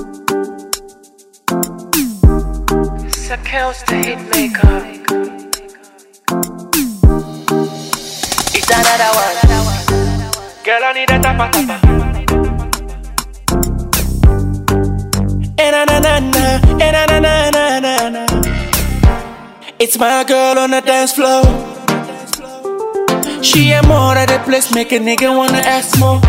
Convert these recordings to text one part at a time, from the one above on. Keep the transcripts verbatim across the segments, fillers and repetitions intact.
Kills the hit maker. It's another one. Girl, I need a tapa tapa. Eh na na na na, eh na na na na na na. It's my girl on the dance floor. She ain't more at the place, make a nigga wanna ask more.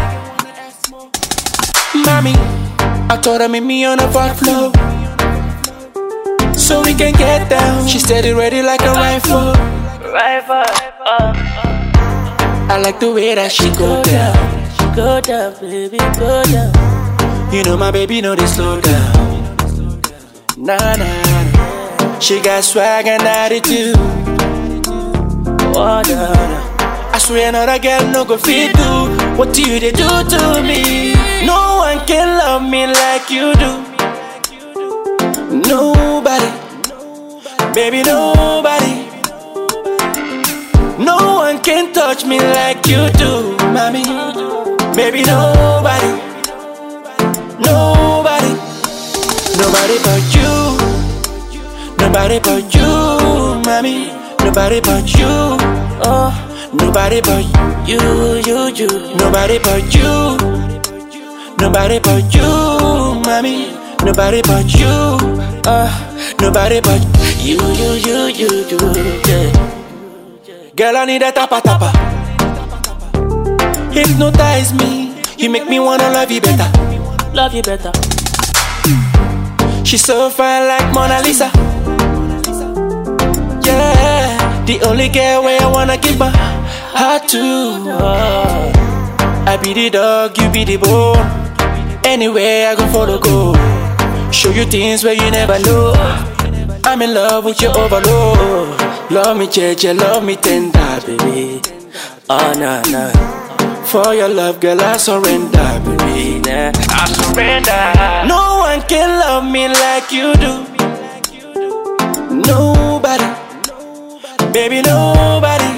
Mommy, I told her meet me on the fourth floor, so we can get down. She steady ready like a rifle. Rifle, uh. I like the way that she go down. She go down, baby, go down. You know my baby know they slow down. Nah, nah, nah. She got swag and attitude. Oh, nah, nah. I swear another girl no go fit do what you they do to me. No one can love me like you do. Nobody, baby, nobody. No one can touch me like you do, mommy. Baby, nobody, nobody, nobody but you, nobody but you, mommy. Nobody but you, oh, nobody but you, you, you. Nobody but you, nobody but you, mommy. Nobody but you, uh, nobody but you, you, you, you, you, yeah. Girl, I need a tapa tapa. Hypnotize me, you make me wanna love you better. Love you better. She's so fine like Mona Lisa. Yeah, the only girl where I wanna give my heart to. Uh, I be the dog, you be the bone. Anywhere I go follow go. Show you things where you never know. I'm in love with your overload. Love me, Jeje, love me tender, baby. Oh, nah, nah. For your love, girl, I surrender, baby. Nah, I surrender. No one can love me like you do. Nobody, baby, nobody.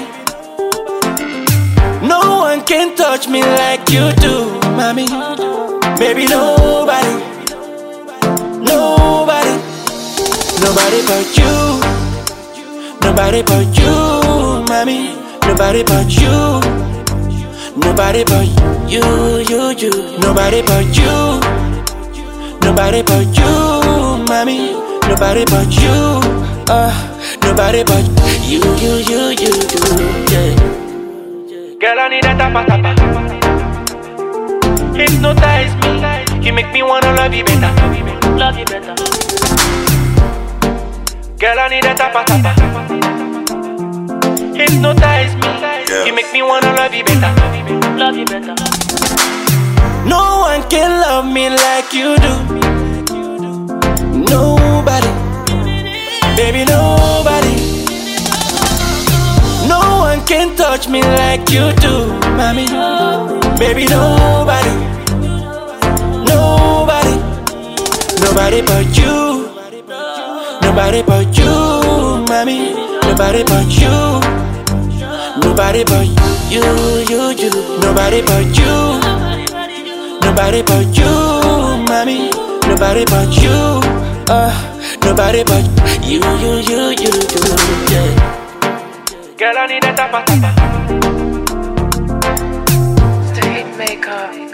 No one can touch me like you do, mommy. Baby, nobody. Nobody, nobody but you, nobody but you, mommy. Nobody but you, nobody but you, you, you. Nobody but you, nobody but you, mommy. Nobody but you, uh, nobody but you, you, you, you, you, yeah. Girl, I need a tapa tapa. Hypnotize me, you make me wanna love you better. Love you better. Girl, I need a tapa tapa. Hypnotize me, yeah. You make me wanna love you better. Love you better. No one can love me like you do. Nobody, baby, nobody. No one can touch me like you do, mommy. Baby, nobody, nobody. Nobody but you, nobody but you, mommy. Nobody but you, nobody but you, you, you. Nobody but you, nobody but you, mommy. Nobody but you, uh, nobody but you, you, you, you, you, yeah. Girl, I need a tapa tapa. The hit maker.